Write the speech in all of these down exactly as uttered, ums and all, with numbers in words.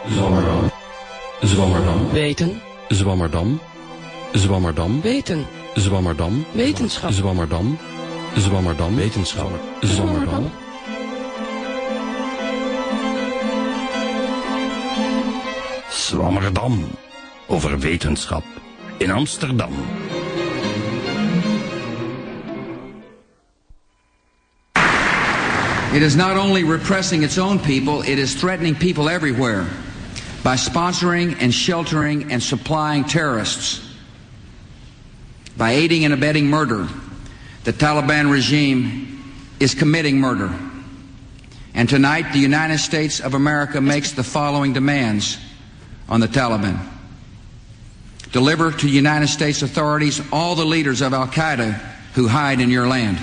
Zwammerdam. Zwammerdam. Weten. Zwammerdam. Zwammerdam. Weten. Zwammerdam. Wetenschap. Zwammerdam. Zwammerdam. Wetenschap. Zwammerdam. Zwammerdam. Over wetenschap. In Amsterdam. It is not only repressing its own people, it is threatening people everywhere by sponsoring and sheltering and supplying terrorists. By aiding and abetting murder, the Taliban regime is committing murder. And tonight, the United States of America makes the following demands on the Taliban. Deliver to United States authorities all the leaders of Al-Qaeda who hide in your land.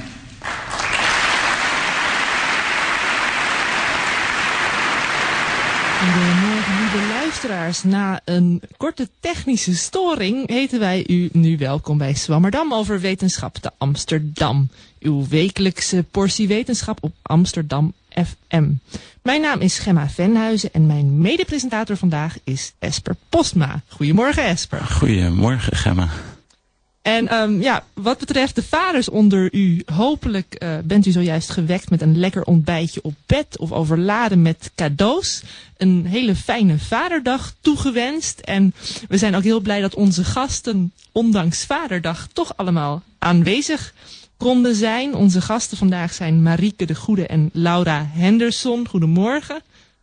Goedemorgen, lieve luisteraars. Na een korte technische storing heten wij u nu welkom bij Zwammerdam over wetenschap te Amsterdam. Uw wekelijkse portie wetenschap op Amsterdam F M. Mijn naam is Gemma Venhuizen en mijn medepresentator vandaag is Esper Postma. Goedemorgen, Esper. Goedemorgen, Gemma. En um, ja, wat betreft de vaders onder u, hopelijk uh, bent u zojuist gewekt met een lekker ontbijtje op bed of overladen met cadeaus. Een hele fijne vaderdag toegewenst. En we zijn ook heel blij dat onze gasten, ondanks vaderdag, toch allemaal aanwezig konden zijn. Onze gasten vandaag zijn Marieke de Goede en Laura Henderson. Goedemorgen.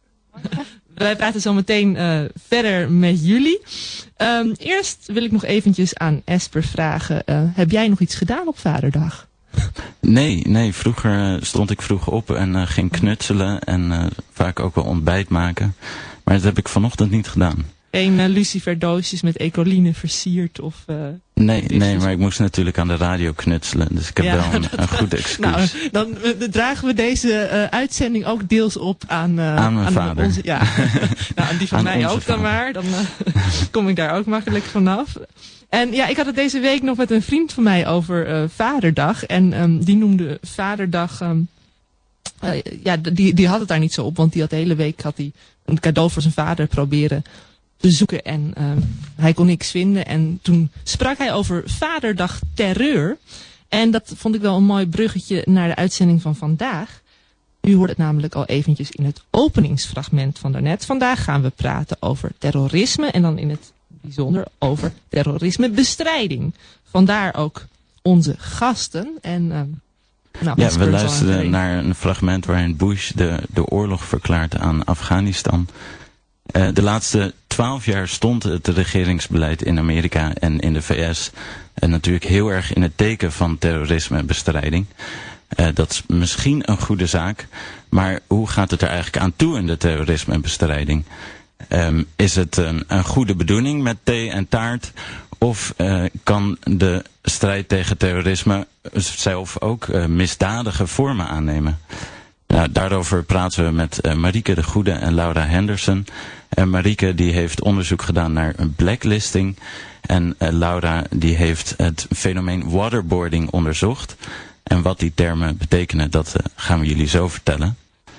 Wij praten zo meteen uh, verder met jullie. Um, eerst wil ik nog eventjes aan Esper vragen. Uh, heb jij nog iets gedaan op vaderdag? Nee, nee. Vroeger uh, stond ik vroeg op en uh, ging knutselen en uh, vaak ook wel ontbijt maken. Maar dat heb ik vanochtend niet gedaan. Geen uh, luciferdoosjes met ecoline versierd of... Uh, nee, nee, maar ik moest natuurlijk aan de radio knutselen. Dus ik heb ja, wel een, een goed excuus. Nou, dan uh, dragen we deze uh, uitzending ook deels op aan... Uh, aan mijn aan vader. Onze, ja, nou, aan die van aan mij ook vader. Dan maar. Dan uh, kom ik daar ook makkelijk vanaf. En ja, ik had het deze week nog met een vriend van mij over uh, Vaderdag. En um, die noemde Vaderdag... Um, uh, ja, die, die had het daar niet zo op. Want die had de hele week had hij een cadeau voor zijn vader proberen te zoeken. En uh, hij kon niks vinden. En toen sprak hij over Vaderdag terreur. En dat vond ik wel een mooi bruggetje naar de uitzending van vandaag. U hoort het namelijk al eventjes in het openingsfragment van daarnet. Vandaag gaan we praten over terrorisme. En dan in het bijzonder over terrorismebestrijding. Vandaar ook onze gasten. En, uh, nou, ja, we luisteren naar een fragment waarin Bush de, de oorlog verklaart aan Afghanistan. Uh, de laatste twaalf jaar stond het regeringsbeleid in Amerika en in de V S uh, natuurlijk heel erg in het teken van terrorismebestrijding. Uh, dat is misschien een goede zaak, maar hoe gaat het er eigenlijk aan toe in de terrorismebestrijding? Um, is het een, een goede bedoeling met thee en taart? Of uh, kan de strijd tegen terrorisme zelf ook uh, misdadige vormen aannemen? Nou, daarover praten we met uh, Marieke de Goede en Laura Henderson. En Marieke die heeft onderzoek gedaan naar een blacklisting. En uh, Laura die heeft het fenomeen waterboarding onderzocht. En wat die termen betekenen, dat uh, gaan we jullie zo vertellen.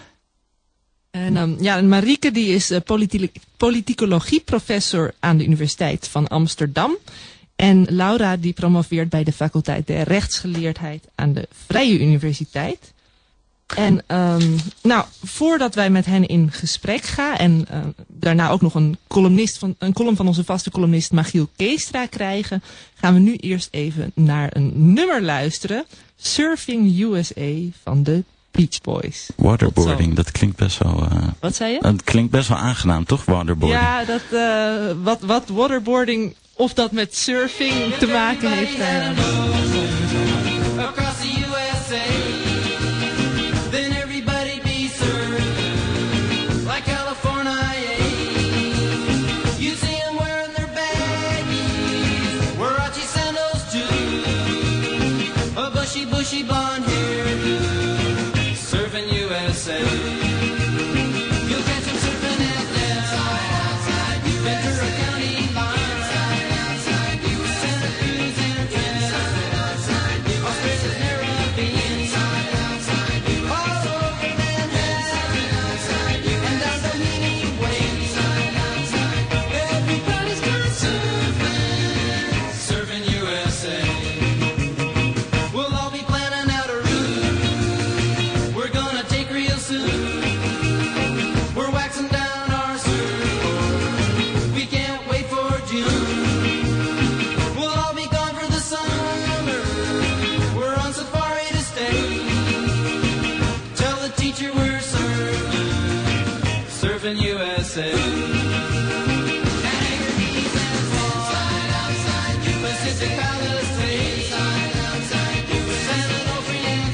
En um, ja, Marieke die is uh, politi- politicologie-professor aan de Universiteit van Amsterdam. En Laura die promoveert bij de faculteit der rechtsgeleerdheid aan de Vrije Universiteit. En um, nou, voordat wij met hen in gesprek gaan en uh, daarna ook nog een columnist van een column van onze vaste columnist Magiel Keestra krijgen, gaan we nu eerst even naar een nummer luisteren. Surfing U S A van de Beach Boys. Waterboarding, dat klinkt best wel... Uh, wat zei je? Dat klinkt best wel aangenaam, toch? Waterboarding. Ja, dat, uh, wat, wat waterboarding, of dat met surfing te maken heeft. Uh, Across the U S A, then everybody be served like California. You see them wearing their baggies, Warachi sandals too, a bushy, bushy blonde hairdo, surfing U S A. You'll catch them surfing at that Ventura County line, Santa Cruz and Fresno, Australia, Caribbean, all over Manhattan, and down the Meany Way, teacher we're surfing, surfing U S A. Pacific Palisades, San Onofre and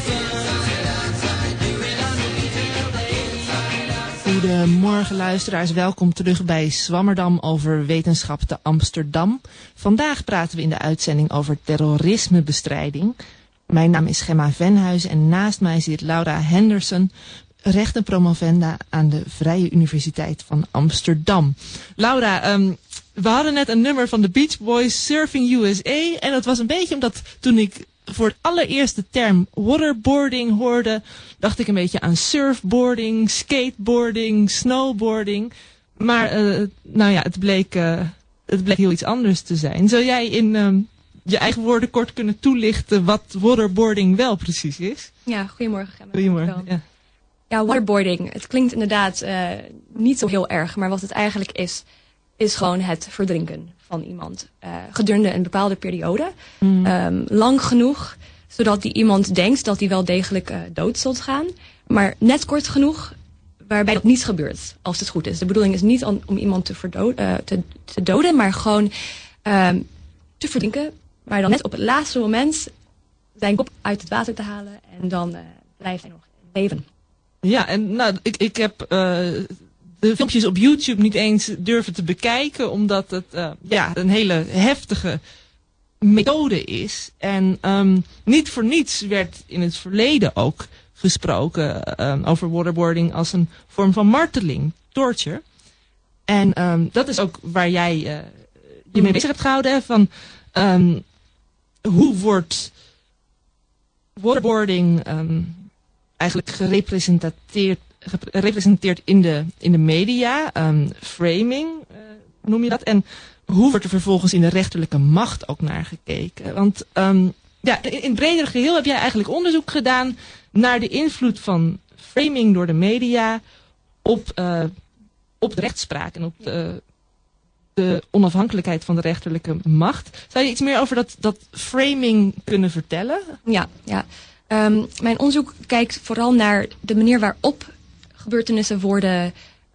Sun. Goedemorgen luisteraars, welkom terug bij Zwammerdam over wetenschap te Amsterdam. Vandaag praten we in de uitzending over terrorismebestrijding. Mijn naam is Gemma Venhuis en naast mij zit Laura Henderson, recht en promovenda aan de Vrije Universiteit van Amsterdam. Laura, um, we hadden net een nummer van de Beach Boys, Surfing U S A. En dat was een beetje omdat toen ik voor het allereerst de term waterboarding hoorde, dacht ik een beetje aan surfboarding, skateboarding, snowboarding. Maar uh, nou ja, het bleek, uh, het bleek heel iets anders te zijn. Zou jij in um, je eigen woorden kort kunnen toelichten wat waterboarding wel precies is? Ja, goedemorgen Gemma. Goedemorgen. Ja. Ja, waterboarding. Het klinkt inderdaad uh, niet zo heel erg, maar wat het eigenlijk is, is gewoon het verdrinken van iemand. Uh, gedurende een bepaalde periode. Mm. Um, lang genoeg, zodat die iemand denkt dat hij wel degelijk uh, dood zult gaan. Maar net kort genoeg, waarbij dat niet gebeurt, als het goed is. De bedoeling is niet om, om iemand te, verdo- uh, te, te doden, maar gewoon um, te verdrinken. Maar dan net op het laatste moment zijn kop uit het water te halen en dan uh, blijft hij nog leven. Ja, en nou, ik, ik heb uh, de filmpjes op YouTube niet eens durven te bekijken, omdat het uh, ja, een hele heftige methode is. En um, niet voor niets werd in het verleden ook gesproken uh, over waterboarding als een vorm van marteling, torture. En um, dat is ook waar jij uh, je mee bezig hebt gehouden, hè, van um, hoe wordt waterboarding um, eigenlijk gerepresenteerd, gerepresenteerd in de, in de media, um, framing uh, noem je dat. En hoe wordt er vervolgens in de rechterlijke macht ook naar gekeken? Want um, ja, in, in het bredere geheel heb jij eigenlijk onderzoek gedaan naar de invloed van framing door de media op, uh, op de rechtspraak en op de, de onafhankelijkheid van de rechterlijke macht. Zou je iets meer over dat, dat framing kunnen vertellen? Ja, ja. Um, mijn onderzoek kijkt vooral naar de manier waarop gebeurtenissen worden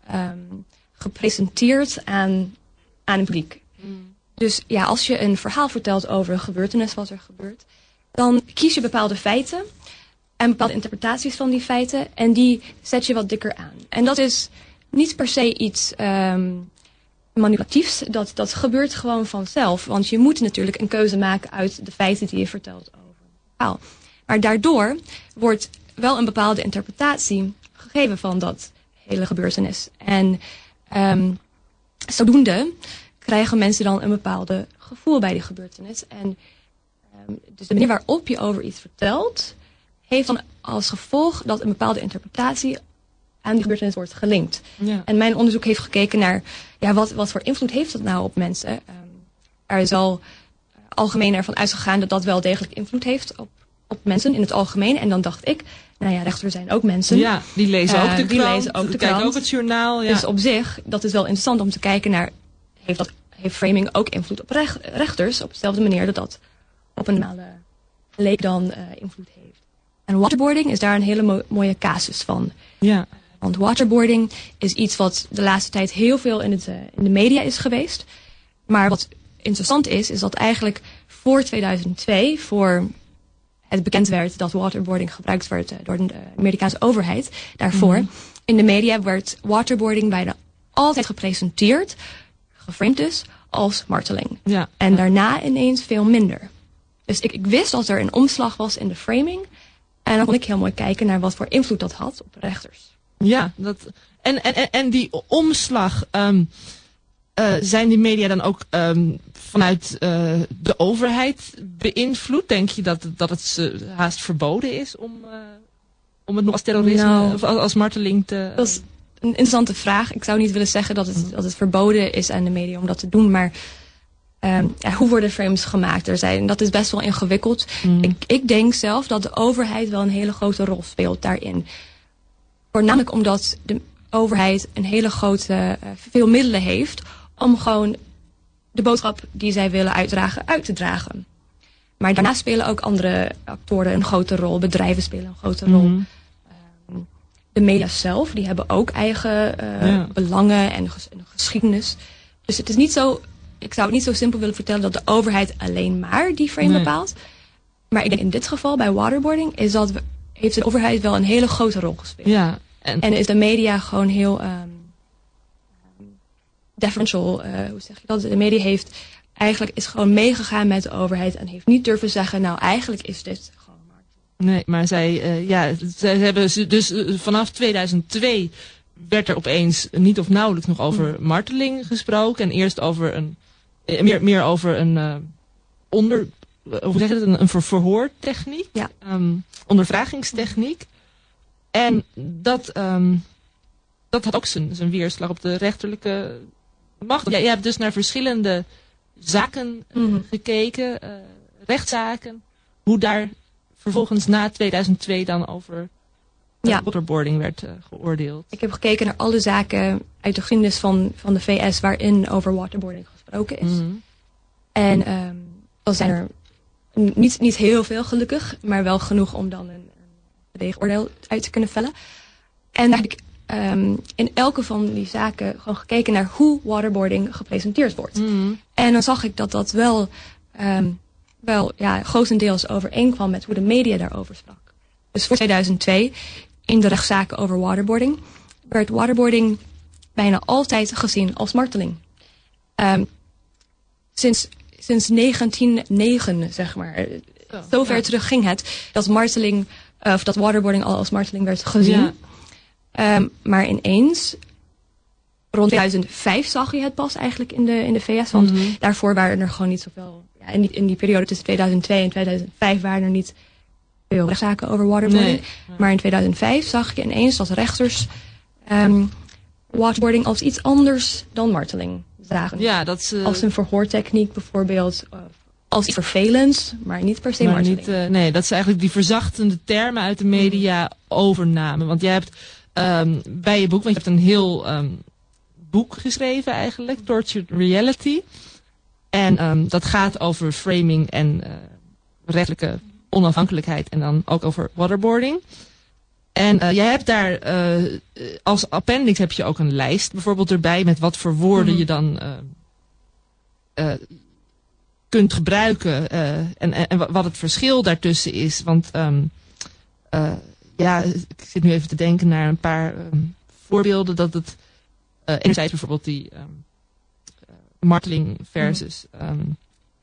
um, gepresenteerd aan, aan het publiek. Mm. Dus ja, als je een verhaal vertelt over een gebeurtenis wat er gebeurt, dan kies je bepaalde feiten en bepaalde interpretaties van die feiten en die zet je wat dikker aan. En dat is niet per se iets um, manipulatiefs, dat, dat gebeurt gewoon vanzelf. Want je moet natuurlijk een keuze maken uit de feiten die je vertelt over een verhaal. Maar daardoor wordt wel een bepaalde interpretatie gegeven van dat hele gebeurtenis. En um, zodoende krijgen mensen dan een bepaalde gevoel bij die gebeurtenis. En um, dus de manier waarop je over iets vertelt, heeft dan als gevolg dat een bepaalde interpretatie aan die gebeurtenis wordt gelinkt. Ja. En mijn onderzoek heeft gekeken naar, ja, wat, wat voor invloed heeft dat nou op mensen? Um, er is al uh, algemeen ervan uitgegaan dat dat wel degelijk invloed heeft op op mensen in het algemeen. En dan dacht ik, nou ja, rechters zijn ook mensen. Ja, die lezen ook de uh, die krant, lezen ook de kijken krant. ook het journaal. Ja. Dus op zich, dat is wel interessant om te kijken naar, heeft, dat, heeft framing ook invloed op recht, rechters, op dezelfde manier dat dat op een normale leek dan uh, invloed heeft. En waterboarding is daar een hele mo- mooie casus van. Ja. Want waterboarding is iets wat de laatste tijd heel veel in, het, uh, in de media is geweest. Maar wat interessant is, is dat eigenlijk voor tweeduizend twee, voor het bekend werd dat waterboarding gebruikt werd door de Amerikaanse overheid. Daarvoor, mm-hmm. in de media werd waterboarding bijna altijd gepresenteerd, geframed dus, als marteling. Ja. En daarna ineens veel minder. Dus ik, ik wist dat er een omslag was in de framing. En dan kon ik heel mooi kijken naar wat voor invloed dat had op rechters. Ja, dat, en, en, en die omslag, um, uh, zijn die media dan ook um, vanuit uh, de overheid beïnvloed? Denk je dat, dat het uh, haast verboden is om, uh, om het nog als terrorisme nou, of als, als marteling te... Dat is een interessante vraag. Ik zou niet willen zeggen dat het, dat het verboden is aan de media om dat te doen, maar um, ja, hoe worden frames gemaakt? Er zijn, dat is best wel ingewikkeld. Mm. Ik, ik denk zelf dat de overheid wel een hele grote rol speelt daarin. Voornamelijk omdat de overheid een hele grote, uh, veel middelen heeft om gewoon de boodschap die zij willen uitdragen, uit te dragen. Maar daarna spelen ook andere actoren een grote rol. Bedrijven spelen een grote rol. Mm. Um, de media zelf, die hebben ook eigen uh, Ja. belangen en, ges- en geschiedenis. Dus het is niet zo, ik zou het niet zo simpel willen vertellen dat de overheid alleen maar die frame Nee. bepaalt. Maar ik denk in dit geval, bij waterboarding, is dat we, heeft de overheid wel een hele grote rol gespeeld. Ja, en, En is de media gewoon heel um, deferential, uh, hoe zeg je dat? De media heeft eigenlijk is gewoon meegegaan met de overheid en heeft niet durven zeggen, nou eigenlijk is dit gewoon marketing. nee, maar zij, uh, ja, zij hebben ze- dus uh, vanaf tweeduizend twee werd er opeens niet of nauwelijks nog over marteling gesproken. En eerst over een, eh, meer, meer over een uh, onder, uh, hoe zeg je het, een, een ver- verhoortechniek. Ja. Um, ondervragingstechniek. En dat, um, dat had ook zijn, zijn weerslag op de rechterlijke macht. Ja, je hebt dus naar verschillende zaken uh, Mhm. gekeken, uh, rechtszaken. Hoe daar vervolgens na tweeduizend twee dan over uh, Ja. waterboarding werd uh, geoordeeld. Ik heb gekeken naar alle zaken uit de geschiedenis van, van de V S waarin over waterboarding gesproken is. Mhm. En um, dan zijn er n- niet, niet heel veel gelukkig, maar wel genoeg om dan een, een gedegen oordeel uit te kunnen vellen. En daar heb ik um, in elke van die zaken gewoon gekeken naar hoe waterboarding gepresenteerd wordt. Mhm. En dan zag ik dat dat wel, um, wel ja, grotendeels overeenkwam met hoe de media daarover sprak. Dus voor tweeduizend twee, in de rechtszaken over waterboarding, werd waterboarding bijna altijd gezien als marteling. Um, sinds, sinds negentien negen, zeg maar. Zo, Zover ja. terug ging het dat marteling, uh, of dat waterboarding al als marteling werd gezien. Ja. Um, maar ineens, rond tweeduizend vijf zag je het pas eigenlijk in de, in de V S. Want Mhm. daarvoor waren er gewoon niet zoveel. Ja, in, die, in die periode tussen tweeduizend twee en tweeduizend vijf waren er niet veel rechtszaken over waterboarding. Nee. Maar in tweeduizend vijf zag je ineens dat rechters um, waterboarding als iets anders dan marteling zagen. Ja, dat ze... Als een verhoortechniek bijvoorbeeld. Of als iets vervelends, maar niet per se maar marteling. niet, uh, nee, dat ze eigenlijk die verzachtende termen uit de media overnamen. Want jij hebt um, bij je boek, want je hebt een heel um, boek geschreven eigenlijk, Tortured Reality. En um, dat gaat over framing en uh, rechtelijke onafhankelijkheid en dan ook over waterboarding. En uh, jij hebt daar uh, als appendix heb je ook een lijst bijvoorbeeld erbij met wat voor woorden Mm-hmm. je dan uh, uh, kunt gebruiken uh, en, en, en wat het verschil daartussen is. Want um, uh, ja, ik zit nu even te denken naar een paar um, voorbeelden dat het uh, enerzijds bijvoorbeeld die um, uh, marteling versus um,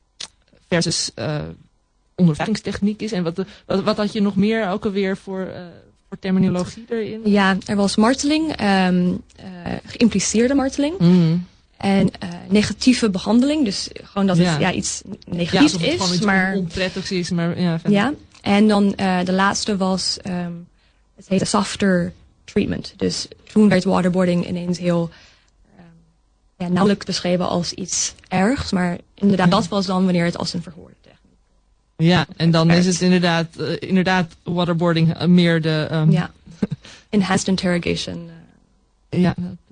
versus uh, ondervragingstechniek is. En wat, de, wat, wat had je nog meer ook alweer voor, uh, voor terminologie erin? Ja, er was marteling, um, uh, geïmpliceerde marteling. Mm. En uh, negatieve behandeling, dus gewoon dat Ja. het ja, iets Ja, negatiefs alsof het is. gewoon iets Maar, onprettigs is, maar ja. verder. ja, en dan uh, de laatste was, um, het heette softer treatment. Dus toen werd waterboarding ineens heel um, ja, nauwelijks beschreven als iets ergs. Maar inderdaad, dat was dan wanneer het als een verhoorde techniek. Ja, en dan is het inderdaad, uh, inderdaad waterboarding uh, meer de... Um, Ja, enhanced interrogation. Uh, Ja. Dat, uh.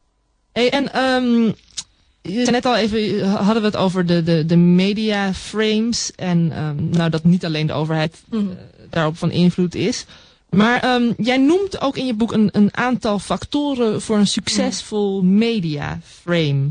Hey, en um, je zei net al even, hadden we het over de, de, de media frames. En um, nou, dat niet alleen de overheid uh, Mhm. daarop van invloed is. Maar um, jij noemt ook in je boek een, een aantal factoren voor een succesvol media frame.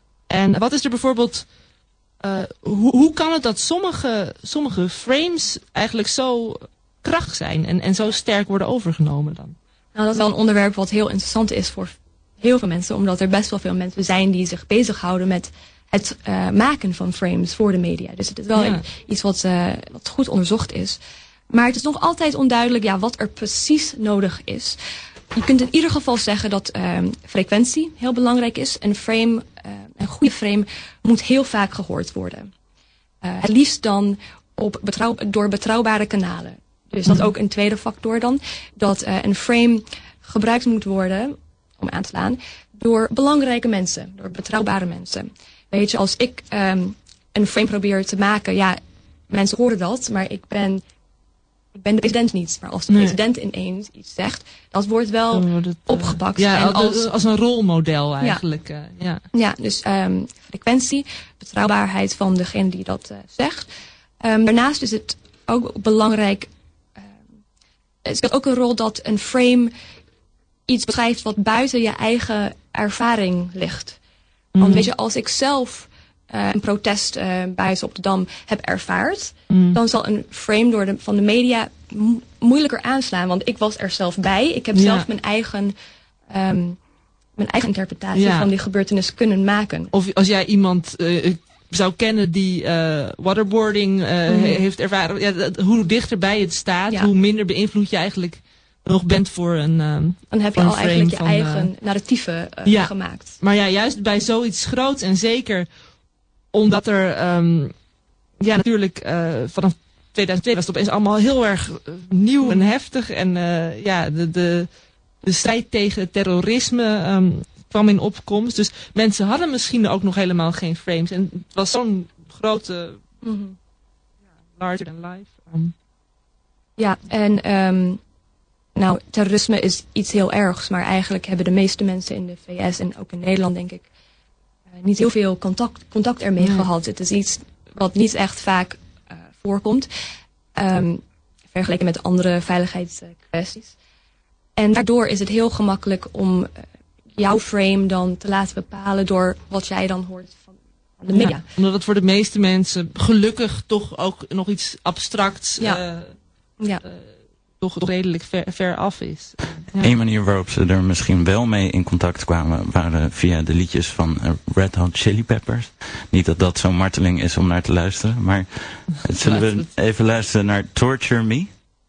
En wat is er bijvoorbeeld... Uh, hoe, hoe kan het dat sommige, sommige frames eigenlijk zo krachtig zijn en, en zo sterk worden overgenomen dan? Nou, dat is wel een onderwerp wat heel interessant is voor heel veel mensen. Omdat er best wel veel mensen zijn die zich bezighouden met het uh, maken van frames voor de media. Dus het is wel Ja. iets wat, uh, wat goed onderzocht is. Maar het is nog altijd onduidelijk ja, wat er precies nodig is. Je kunt in ieder geval zeggen dat um, frequentie heel belangrijk is. Een frame, uh, een goede frame, moet heel vaak gehoord worden. Uh, het liefst dan op betrouw, door betrouwbare kanalen. Dus dat is ook een tweede factor dan. Dat uh, een frame gebruikt moet worden, om aan te slaan, door belangrijke mensen. Door betrouwbare mensen. Weet je, als ik um, een frame probeer te maken, ja, mensen horen dat, maar ik ben... Ik ben de president niet, maar als de Nee. president ineens iets zegt, dat wordt wel Dan wordt het, uh, opgepakt. Ja, en als, als, als een rolmodel eigenlijk. Ja, uh, ja. ja dus um, frequentie, betrouwbaarheid van degene die dat uh, zegt. Um, daarnaast is het ook belangrijk, um, het speelt ook een rol dat een frame iets beschrijft wat buiten je eigen ervaring ligt. Want Mm. weet je, als ik zelf uh, een protest uh, buiten op de Dam heb ervaard, Mm. dan zal een frame door de, van de media mo- moeilijker aanslaan. Want ik was er zelf bij. Ik heb Ja. zelf mijn eigen, um, mijn eigen interpretatie Ja. van die gebeurtenis kunnen maken. Of als jij iemand uh, zou kennen die uh, waterboarding uh, Mhm. he- heeft ervaren. Ja, dat, hoe dichterbij het staat, Ja. hoe minder beïnvloed je eigenlijk nog bent voor een... Um, Dan heb je voor al een eigenlijk je frame van, eigen narratieven uh, ja. gemaakt. Maar ja, juist bij zoiets groots en zeker omdat er um, ja natuurlijk uh, vanaf tweeduizend twee was het opeens allemaal heel erg uh, nieuw en heftig. En uh, ja, de, de, de strijd tegen terrorisme um, kwam in opkomst. Dus mensen hadden misschien ook nog helemaal geen frames. En het was zo'n grote, Mm-hmm. larger than life. Um, Ja, en um, nou, terrorisme is iets heel ergs. Maar eigenlijk hebben de meeste mensen in de V S en ook in Nederland, denk ik, uh, niet heel veel contact, contact ermee Nee. gehad. Het is iets wat niet echt vaak uh, voorkomt. Um, vergeleken met andere veiligheidskwesties. En daardoor is het heel gemakkelijk om uh, jouw frame dan te laten bepalen door wat jij dan hoort van, van de media. ja, omdat het voor de meeste mensen gelukkig toch ook nog iets abstracts... Ja. Uh, Ja. uh, toch redelijk ver, ver af is. Ja. Eén manier waarop ze er misschien wel mee in contact kwamen waren via de liedjes van uh, Red Hot Chili Peppers. Niet dat dat zo'n marteling is om naar te luisteren, maar zullen we even luisteren naar Torture Me?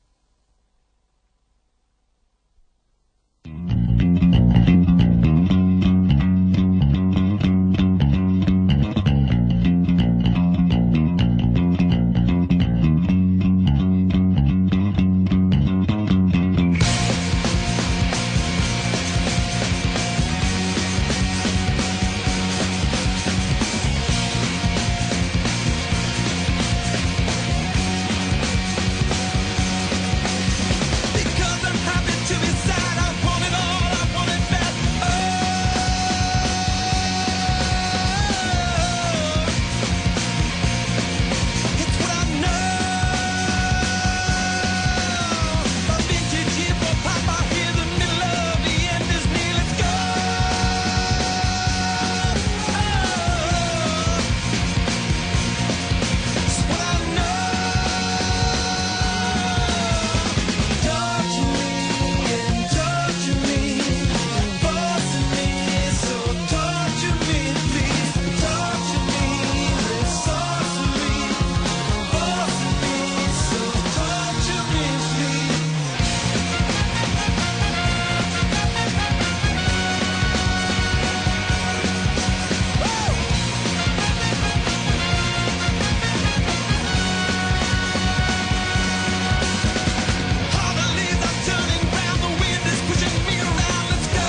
Because I'm happy to be sad, I want it all, I want it bad. Oh, it's what I know. A vintage hip hop, I hear the middle of the end is near. Let's go. Oh, it's what I know. Torture me and torture me, forcing me, so torture me, please. Torture me with sorcery, forcing me, so torture me, please. All the leaves are turning round, the wind is pushing me around. Let's go.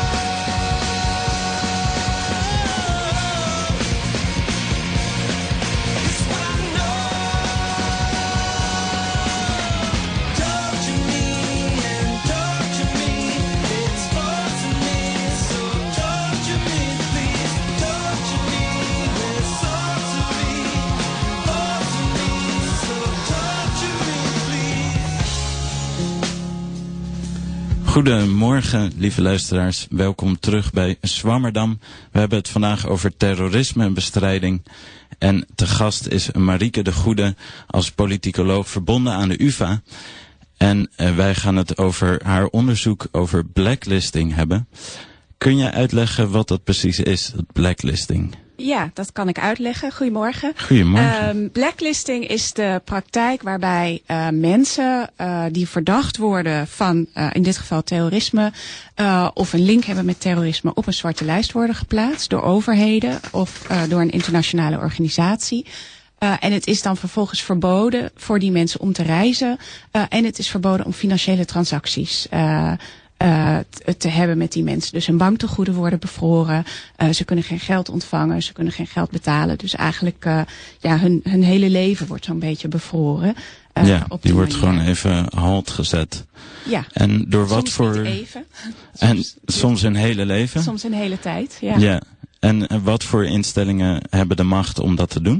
It's what I know. Torture me and torture me, it's forcing me, so torture me, please. Torture me with sorcery, forcing me, so torture me, please. Goedemorgen, lieve luisteraars. Welkom terug bij Zwammerdam. We hebben het vandaag over terrorismebestrijding. En te gast is Marieke de Goede als politicoloog verbonden aan de U vA. En uh, wij gaan het over haar onderzoek over blacklisting hebben. Kun je uitleggen wat dat precies is, dat blacklisting? Ja, dat kan ik uitleggen. Goedemorgen. Goedemorgen. Um, blacklisting is de praktijk waarbij uh, mensen uh, die verdacht worden van, uh, in dit geval terrorisme, uh, of een link hebben met terrorisme, op een zwarte lijst worden geplaatst door overheden of uh, door een internationale organisatie. Uh, en het is dan vervolgens verboden voor die mensen om te reizen. Uh, en het is verboden om financiële transacties uh, uh, te, te hebben met die mensen. Dus hun banktegoeden worden bevroren. Uh, ze kunnen geen geld ontvangen. Ze kunnen geen geld betalen. Dus eigenlijk uh, ja, hun, hun hele leven wordt zo'n beetje bevroren. Uh, ja, op die wordt manier. gewoon even halt gezet. Ja. En door wat Soms voor... niet even. En soms hun hele leven? Soms een hele tijd, ja. Ja. En, en wat voor instellingen hebben de macht om dat te doen?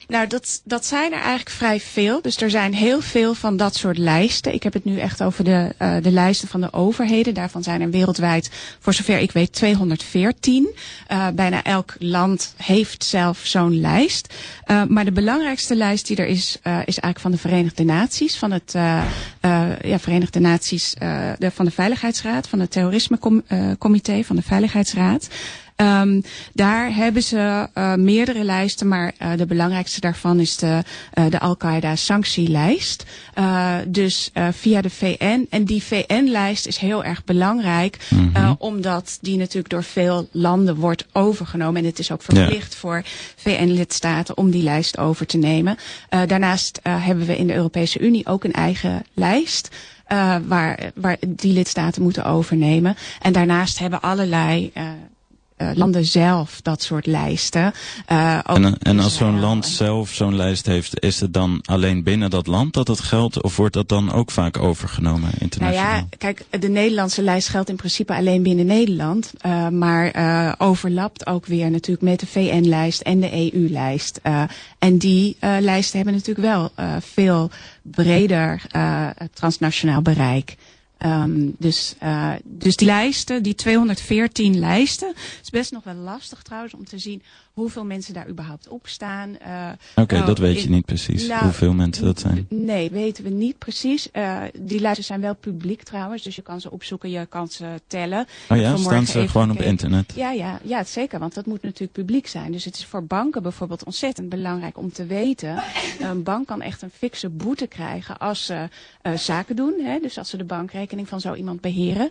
Nou, dat, dat zijn er eigenlijk vrij veel. Dus er zijn heel veel van dat soort lijsten. Ik heb het nu echt over de, uh, de lijsten van de overheden. Daarvan zijn er wereldwijd, voor zover ik weet, tweehonderdveertien. Uh, bijna elk land heeft zelf zo'n lijst. Uh, maar de belangrijkste lijst die er is, uh, is eigenlijk van de Verenigde Naties. Van het uh, uh, ja, Verenigde Naties, uh, de, van de Veiligheidsraad, van het terrorismecomité, van de Veiligheidsraad. Um, daar hebben ze uh, meerdere lijsten, maar uh, de belangrijkste daarvan is de, uh, de Al-Qaeda sanctielijst. Uh, dus uh, via de V N. En die V N-lijst is heel erg belangrijk, mm-hmm. uh, omdat die natuurlijk door veel landen wordt overgenomen. En het is ook verplicht ja. voor V N-lidstaten om die lijst over te nemen. Uh, daarnaast uh, hebben we in de Europese Unie ook een eigen lijst. Uh, waar, waar die lidstaten moeten overnemen. En daarnaast hebben allerlei uh, Uh, landen zelf dat soort lijsten. Uh, ook en, en als zo'n land zelf zo'n lijst heeft, is het dan alleen binnen dat land dat het geldt? Of wordt dat dan ook vaak overgenomen internationaal? Nou ja, kijk, de Nederlandse lijst geldt in principe alleen binnen Nederland. Uh, maar uh, overlapt ook weer natuurlijk met de V N-lijst en de E U-lijst. Uh, en die uh, lijsten hebben natuurlijk wel uh, veel breder uh, transnationaal bereik. Um, dus, uh, dus die lijsten, die tweehonderdveertien lijsten, is best nog wel lastig trouwens om te zien hoeveel mensen daar überhaupt op staan. Uh, Oké, okay, uh, dat weet in, je niet precies, nou, hoeveel mensen dat zijn. Nee, weten we niet precies. Uh, die lijsten zijn wel publiek trouwens, dus je kan ze opzoeken, je kan ze tellen. Oh ja, staan ze gewoon op internet? Ja, ja, ja, zeker, want dat moet natuurlijk publiek zijn. Dus het is voor banken bijvoorbeeld ontzettend belangrijk om te weten. Een bank kan echt een fikse boete krijgen als ze uh, zaken doen, hè, dus als ze de bankrekening van zo iemand beheren.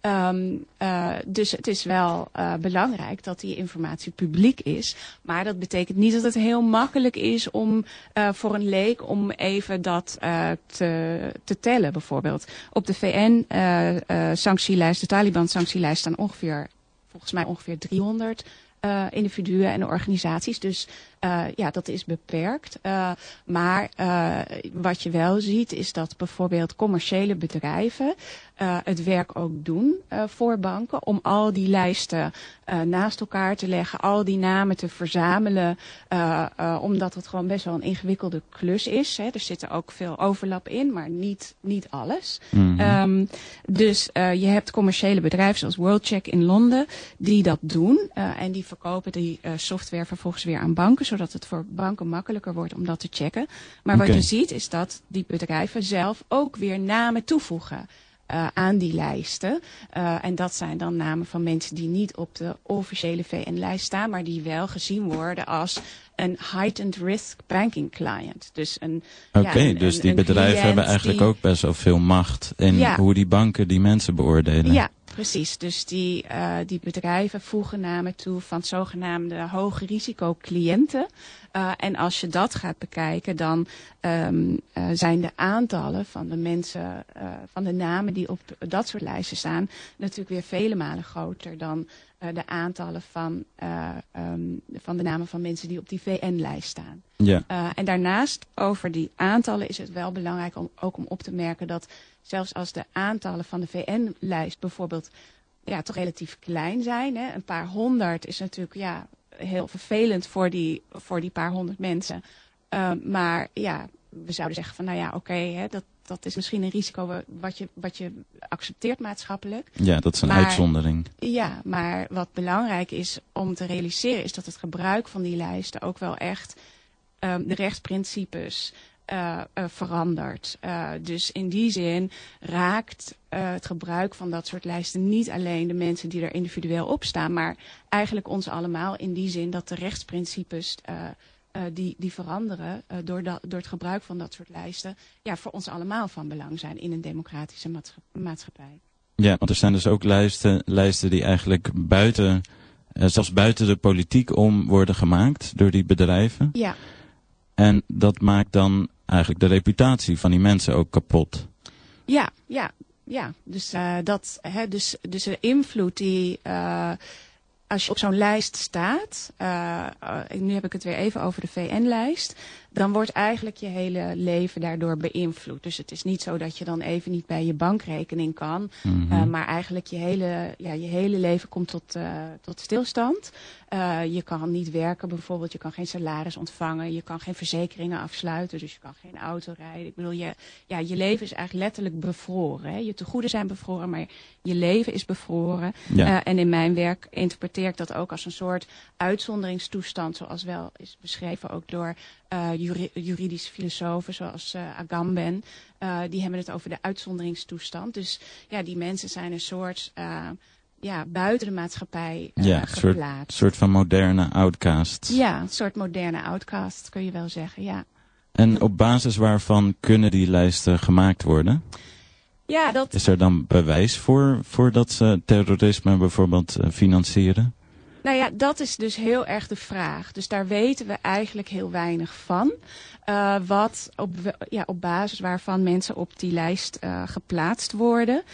Um, uh, dus het is wel uh, belangrijk dat die informatie publiek is. Maar dat betekent niet dat het heel makkelijk is om uh, voor een leek om even dat uh, te, te tellen bijvoorbeeld. Op de V N-sanctielijst, uh, uh, de Taliban-sanctielijst staan ongeveer, volgens mij ongeveer driehonderd uh, individuen en organisaties. Dus uh, ja, dat is beperkt. Uh, maar uh, wat je wel ziet is dat bijvoorbeeld commerciële bedrijven uh, het werk ook doen uh, voor banken om al die lijsten uh, naast elkaar te leggen, al die namen te verzamelen, uh, uh, omdat het gewoon best wel een ingewikkelde klus is. Hè. Er zitten ook veel overlap in, maar niet, niet alles. Mm-hmm. Um, dus uh, je hebt commerciële bedrijven zoals WorldCheck in Londen die dat doen uh, en die verkopen die uh, software vervolgens weer aan banken, zodat het voor banken makkelijker wordt om dat te checken. Maar okay. wat je ziet is dat die bedrijven zelf ook weer namen toevoegen uh, aan die lijsten. Uh, en dat zijn dan namen van mensen die niet op de officiële V N-lijst staan, maar die wel gezien worden als een heightened risk banking client. Dus een Oké, okay, ja, dus die bedrijven hebben eigenlijk die ook best wel veel macht in ja. hoe die banken die mensen beoordelen. Ja. Precies, dus die, uh, die bedrijven voegen namen toe van zogenaamde hoge risico cliënten. Uh, en als je dat gaat bekijken, dan um, uh, zijn de aantallen van de mensen, uh, van de namen die op dat soort lijsten staan, natuurlijk weer vele malen groter dan uh, de aantallen van, uh, um, van de namen van mensen die op die V N-lijst staan. Ja. Uh, en daarnaast, over die aantallen, is het wel belangrijk om ook om op te merken dat zelfs als de aantallen van de V N-lijst bijvoorbeeld ja, toch relatief klein zijn. Hè. Een paar honderd is natuurlijk ja, heel vervelend voor die, voor die paar honderd mensen. Uh, maar ja, we zouden zeggen van nou ja, oké, okay, dat, dat is misschien een risico wat je, wat je accepteert maatschappelijk. Ja, dat is een maar, uitzondering. Ja, maar wat belangrijk is om te realiseren is dat het gebruik van die lijsten ook wel echt um, de rechtsprincipes Uh, uh, verandert. Uh, dus in die zin raakt uh, het gebruik van dat soort lijsten niet alleen de mensen die er individueel op staan, maar eigenlijk ons allemaal in die zin dat de rechtsprincipes uh, uh, die, die veranderen uh, door, dat, door het gebruik van dat soort lijsten ja, voor ons allemaal van belang zijn in een democratische maatschappij. Ja, want er zijn dus ook lijsten, lijsten die eigenlijk buiten, uh, zelfs buiten de politiek om worden gemaakt door die bedrijven. Ja. En dat maakt dan eigenlijk de reputatie van die mensen ook kapot. Ja, ja, ja. Dus, uh, dat, hè, dus, dus de invloed die, uh, als je op zo'n lijst staat, uh, uh, nu heb ik het weer even over de V N-lijst, dan wordt eigenlijk je hele leven daardoor beïnvloed. Dus het is niet zo dat je dan even niet bij je bankrekening kan. Mhm. Uh, maar eigenlijk je hele, ja, je hele leven komt tot, uh, tot stilstand. Uh, je kan niet werken bijvoorbeeld, je kan geen salaris ontvangen, je kan geen verzekeringen afsluiten, dus je kan geen auto rijden. Ik bedoel, je, ja, je leven is eigenlijk letterlijk bevroren. Hè? Je tegoeden zijn bevroren, maar je leven is bevroren. Ja. Uh, en in mijn werk interpreteer ik dat ook als een soort uitzonderingstoestand, zoals wel is beschreven ook door uh, juri- juridische filosofen zoals uh, Agamben. Uh, die hebben het over de uitzonderingstoestand. Dus ja, die mensen zijn een soort uh, ja, buiten de maatschappij uh, Ja, een soort, geplaatst. soort van moderne outcast. Ja, een soort moderne outcast kun je wel zeggen, ja. En op basis waarvan kunnen die lijsten gemaakt worden? Ja, dat... Is er dan bewijs voor, voor dat ze terrorisme bijvoorbeeld uh, financieren? Nou ja, dat is dus heel erg de vraag. Dus daar weten we eigenlijk heel weinig van. Uh, wat op, ja, op basis waarvan mensen op die lijst uh, geplaatst worden.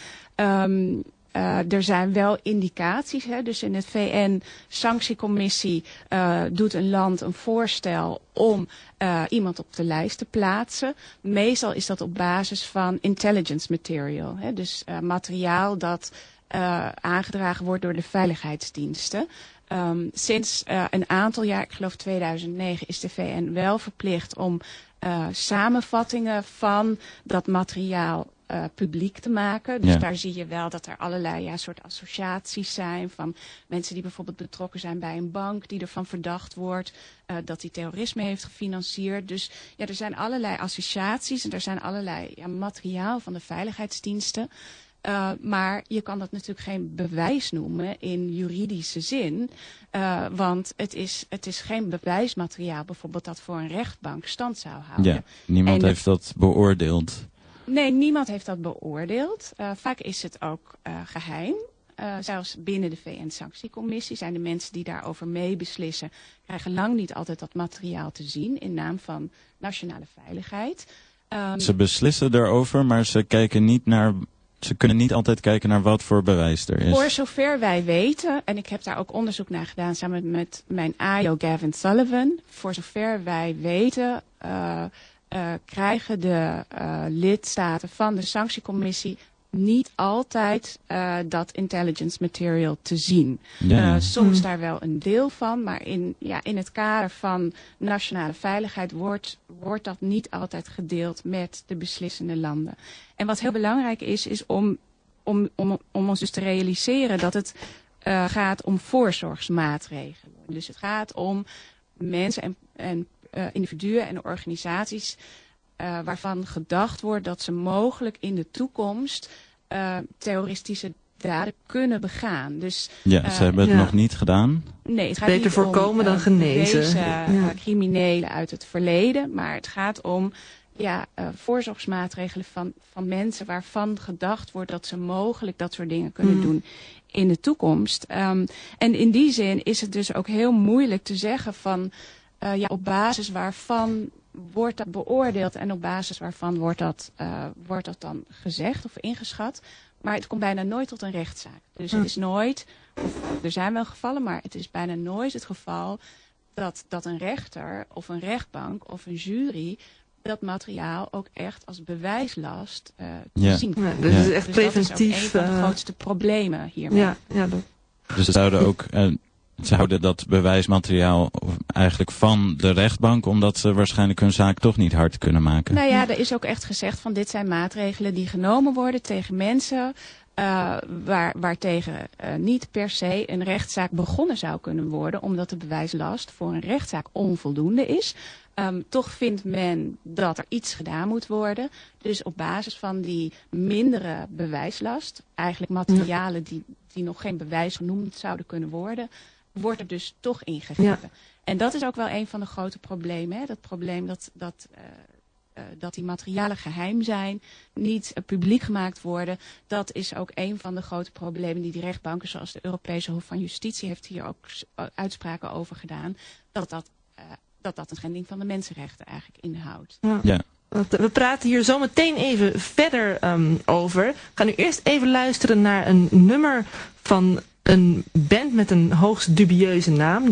Um, Uh, er zijn wel indicaties, hè? Dus in het V N-sanctiecommissie uh, doet een land een voorstel om uh, iemand op de lijst te plaatsen. Meestal is dat op basis van intelligence material, hè? Dus uh, materiaal dat uh, aangedragen wordt door de veiligheidsdiensten. Um, sinds uh, een aantal jaar, ik geloof tweeduizend negen, is de V N wel verplicht om uh, samenvattingen van dat materiaal Uh, publiek te maken. Dus ja. daar zie je wel dat er allerlei ja, soort associaties zijn van mensen die bijvoorbeeld betrokken zijn bij een bank die ervan verdacht wordt uh, dat die terrorisme heeft gefinancierd. Dus ja, er zijn allerlei associaties en er zijn allerlei ja, materiaal van de veiligheidsdiensten. Uh, maar je kan dat natuurlijk geen bewijs noemen in juridische zin. Uh, want het is, het is geen bewijsmateriaal bijvoorbeeld dat voor een rechtbank stand zou houden. Ja, niemand en heeft de... dat beoordeeld. Nee, niemand heeft dat beoordeeld. Uh, vaak is het ook uh, geheim. Uh, zelfs binnen de V N-sanctiecommissie zijn de mensen die daarover meebeslissen, krijgen lang niet altijd dat materiaal te zien in naam van nationale veiligheid. Um, ze beslissen erover, maar ze kijken niet naar. Ze kunnen niet altijd kijken naar wat voor bewijs er is. Voor zover wij weten, en ik heb daar ook onderzoek naar gedaan samen met mijn A I O Gavin Sullivan. Voor zover wij weten uh, uh, krijgen de uh, lidstaten van de sanctiecommissie niet altijd uh, dat intelligence material te zien. Ja, ja. Uh, soms hmm. daar wel een deel van, maar in, ja, in het kader van nationale veiligheid wordt, wordt dat niet altijd gedeeld met de beslissende landen. En wat heel belangrijk is, is om, om, om, om ons dus te realiseren dat het uh, gaat om voorzorgsmaatregelen. Dus het gaat om mensen en, en uh, individuen en organisaties Uh, waarvan gedacht wordt dat ze mogelijk in de toekomst uh, terroristische daden kunnen begaan. Dus, ja, uh, ze hebben het ja. nog niet gedaan. Nee, het gaat Beter niet voorkomen om, dan uh, genezen. Deze, Ja. uh, criminelen uit het verleden, maar het gaat om ja, uh, voorzorgsmaatregelen van, van mensen waarvan gedacht wordt dat ze mogelijk dat soort dingen kunnen mm. doen in de toekomst. Um, en in die zin is het dus ook heel moeilijk te zeggen van uh, ja, op basis waarvan wordt dat beoordeeld en op basis waarvan wordt dat, uh, wordt dat dan gezegd of ingeschat. Maar het komt bijna nooit tot een rechtszaak. Dus het is nooit, of er zijn wel gevallen, maar het is bijna nooit het geval dat, dat een rechter of een rechtbank of een jury dat materiaal ook echt als bewijslast uh, te Ja. zien. Ja, dus Ja. het is echt Dus preventief. dat is ook een van de uh, grootste problemen hiermee. ja, ja, dat, Dus ze zouden ook. Uh, Ze houden dat bewijsmateriaal eigenlijk van de rechtbank, omdat ze waarschijnlijk hun zaak toch niet hard kunnen maken. Nou ja, er is ook echt gezegd van dit zijn maatregelen die genomen worden tegen mensen uh, waar, waartegen uh, niet per se een rechtszaak begonnen zou kunnen worden, omdat de bewijslast voor een rechtszaak onvoldoende is. Um, toch vindt men dat er iets gedaan moet worden. Dus op basis van die mindere bewijslast, eigenlijk materialen die, die nog geen bewijs genoemd zouden kunnen worden, wordt er dus toch ingegrepen. Ja. En dat is ook wel een van de grote problemen. Hè? Dat probleem dat, dat, uh, uh, dat die materialen geheim zijn, niet uh, publiek gemaakt worden. Dat is ook een van de grote problemen die die rechtbanken, zoals de Europese Hof van Justitie heeft hier ook uitspraken over gedaan. Dat dat, uh, dat, dat een schending van de mensenrechten eigenlijk inhoudt. ja. Ja. We praten hier zo meteen even verder um, over. We gaan nu eerst even luisteren naar een nummer van een band met een hoogst dubieuze naam. De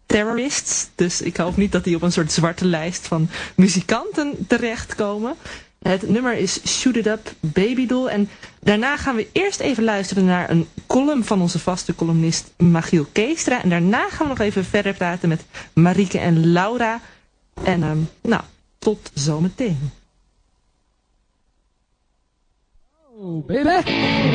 Terrorists. Dus ik hoop niet dat die op een soort zwarte lijst van muzikanten terechtkomen. Het nummer is Shoot It Up, Babydoll. En daarna gaan we eerst even luisteren naar een column van onze vaste columnist Machiel Keestra. En daarna gaan we nog even verder praten met Marieke en Laura. En um, nou, tot zometeen. Oh, baby!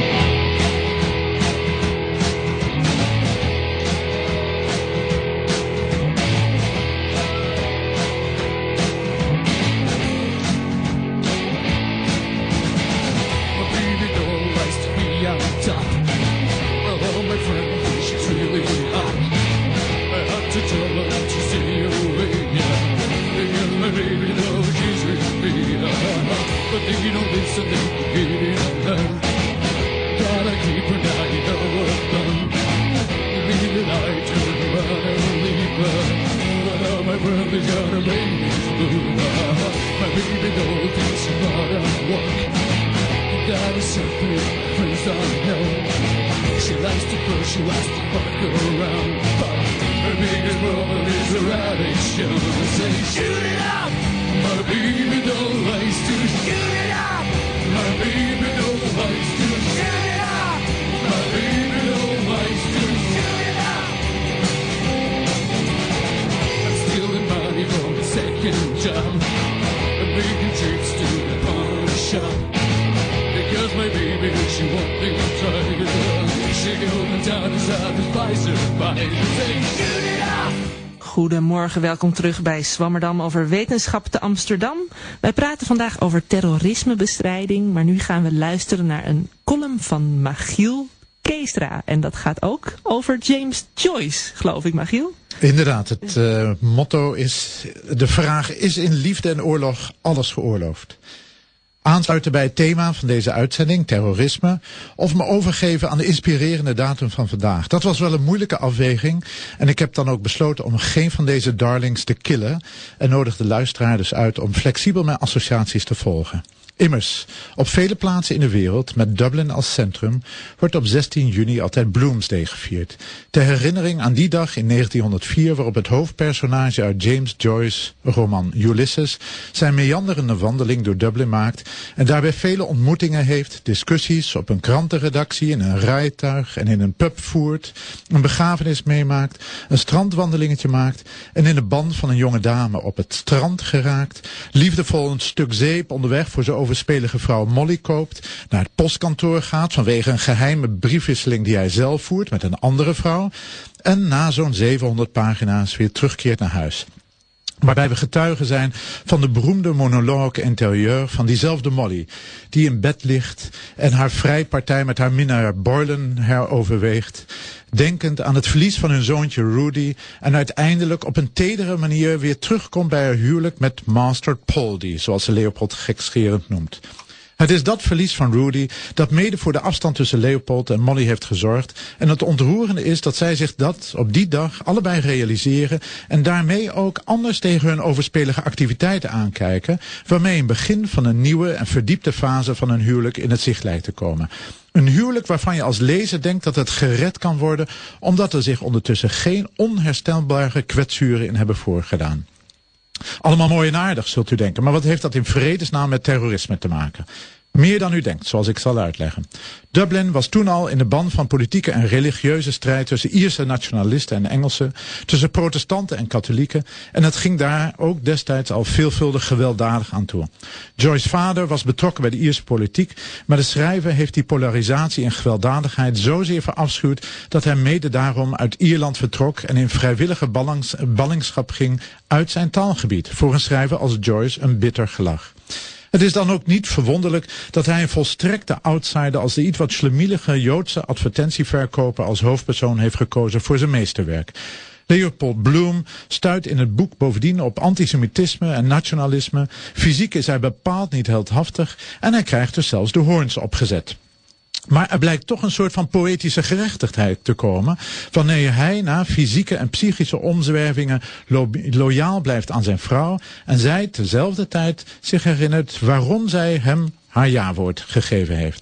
Goedemorgen, welkom terug bij Swammerdam over wetenschap te Amsterdam. Wij praten vandaag over terrorismebestrijding, maar nu gaan we luisteren naar een column van Machiel Keestra. En dat gaat ook over James Joyce, geloof ik, Machiel? Inderdaad, het uh, motto is, de vraag is in liefde en oorlog alles geoorloofd. Aansluiten bij het thema van deze uitzending, terrorisme, of me overgeven aan de inspirerende datum van vandaag. Dat was wel een moeilijke afweging en ik heb dan ook besloten om geen van deze darlings te killen en nodig de luisteraar dus uit om flexibel mijn associaties te volgen. Immers, op vele plaatsen in de wereld, met Dublin als centrum, wordt op zestien juni altijd Bloomsday gevierd. Ter herinnering aan die dag in negentienhonderdvier waarop het hoofdpersonage uit James Joyce's roman Ulysses zijn meanderende wandeling door Dublin maakt en daarbij vele ontmoetingen heeft, discussies op een krantenredactie, in een rijtuig en in een pub voert, een begrafenis meemaakt, een strandwandelingetje maakt en in de band van een jonge dame op het strand geraakt, liefdevol een stuk zeep onderweg voor zijn overspelige vrouw Molly koopt, naar het postkantoor gaat vanwege een geheime briefwisseling die hij zelf voert met een andere vrouw en na zo'n zevenhonderd pagina's weer terugkeert naar huis. Waarbij we getuigen zijn van de beroemde monologue intérieur van diezelfde Molly, die in bed ligt en haar vrijpartij met haar minnaar Boylan heroverweegt, denkend aan het verlies van hun zoontje Rudy en uiteindelijk op een tedere manier weer terugkomt bij haar huwelijk met Master Poldy, zoals ze Leopold gekscherend noemt. Het is dat verlies van Rudy dat mede voor de afstand tussen Leopold en Molly heeft gezorgd. En het ontroerende is dat zij zich dat op die dag allebei realiseren en daarmee ook anders tegen hun overspelige activiteiten aankijken, waarmee een begin van een nieuwe en verdiepte fase van hun huwelijk in het zicht lijkt te komen. Een huwelijk waarvan je als lezer denkt dat het gered kan worden, omdat er zich ondertussen geen onherstelbare kwetsuren in hebben voorgedaan. Allemaal mooi en aardig, zult u denken. Maar wat heeft dat in vredesnaam met terrorisme te maken? Meer dan u denkt, zoals ik zal uitleggen. Dublin was toen al in de ban van politieke en religieuze strijd tussen Ierse nationalisten en Engelsen, tussen protestanten en katholieken, en het ging daar ook destijds al veelvuldig gewelddadig aan toe. Joyce's vader was betrokken bij de Ierse politiek, maar de schrijver heeft die polarisatie en gewelddadigheid zozeer verafschuwd dat hij mede daarom uit Ierland vertrok en in vrijwillige ballings, ballingschap ging uit zijn taalgebied. Voor een schrijver als Joyce een bitter gelach. Het is dan ook niet verwonderlijk dat hij een volstrekte outsider als de iets wat schlemielige Joodse advertentieverkoper als hoofdpersoon heeft gekozen voor zijn meesterwerk. Leopold Bloom stuit in het boek bovendien op antisemitisme en nationalisme. Fysiek is hij bepaald niet heldhaftig en hij krijgt dus zelfs de hoorns opgezet. Maar er blijkt toch een soort van poëtische gerechtigheid te komen wanneer hij na fysieke en psychische omzwervingen lo- loyaal blijft aan zijn vrouw en zij tezelfde tijd zich herinnert waarom zij hem haar jawoord gegeven heeft.